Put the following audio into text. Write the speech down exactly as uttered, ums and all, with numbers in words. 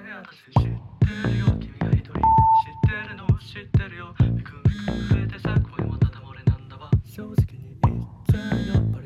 私知ってるよ君が一人知ってるの知ってるよビクビク震えてさこれもただ漏れなんだわ正直に言っちゃうよ